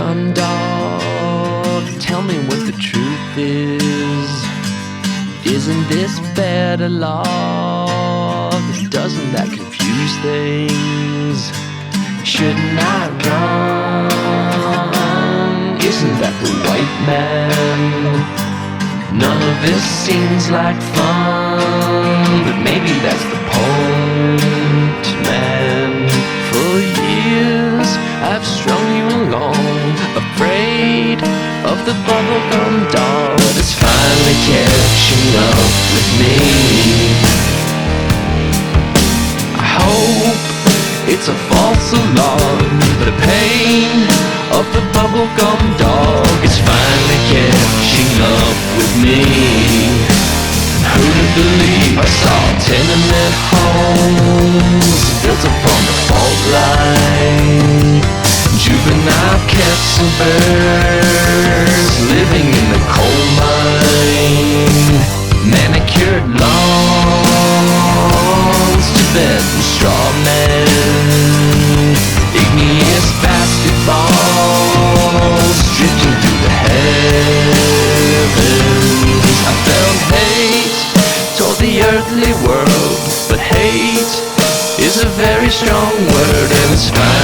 bubblegum dog, tell me what the truth is. Isn't this better love? Doesn't that confuse things? Shouldn't I run? Isn't that the white man? None of this seems like fun, but maybe that's the point, man. For years I've strung you along, afraid of the bubblegum dog that's finally catching up with me. I hope it's a false alarm, the pain of the bubblegum dog is finally catching up with me. Who'd believe I saw tenement homes built upon the fault line, juvenile cats and birds living in the coal mine, manicured lawns to bed and straw men, igneous basketballs drifting through the heavens. I felt hate toward the earthly world, but hate is a very strong word, and it's fine